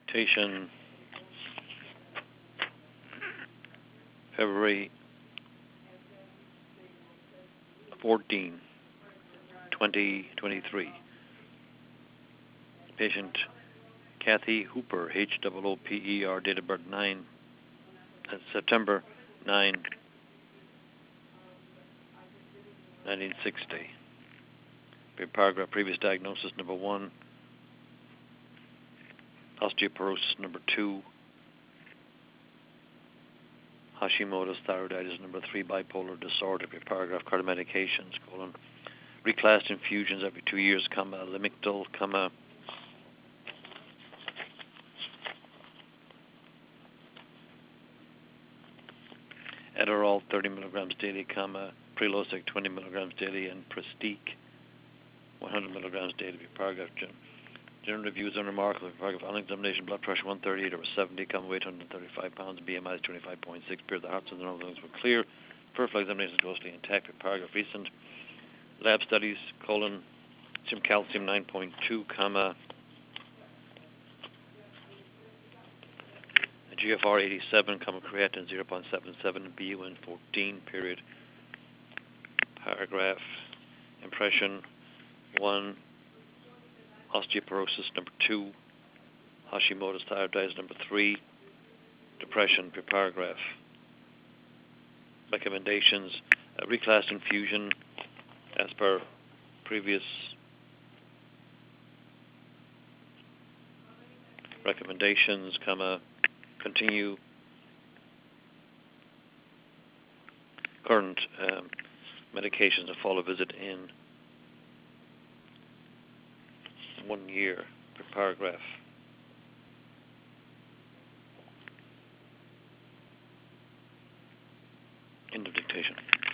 Dictation February 14, 2023. Patient Kathy Hooper, Hooper, date of birth September 9, 1960. Paragraph, previous diagnosis, number 1, osteoporosis, number 2, Hashimoto's thyroiditis, number 3, bipolar disorder. Paragraph, current medications, reclassed infusions every 2 years, Lamictal, Adderall 30 milligrams daily, Prilosec 20 milligrams daily, and Prestique 100 milligrams daily. Paragraph, general reviews unremarkable. Paragraph, on examination, blood pressure 138 over 70, weight 135 pounds, BMI 25.6. Period, the hearts and the lungs were clear. Peripheral examination is grossly intact. Paragraph, recent lab studies, serum calcium 9.2, GFR 87, creatinine 0.77, BUN 14. Period. Paragraph, impression 1, osteoporosis, number 2, Hashimoto's thyroiditis, number 3, depression. Paragraph, recommendations, reclassed infusion as per previous recommendations, continue current medications and follow visit in 1 year. Paragraph. End of dictation.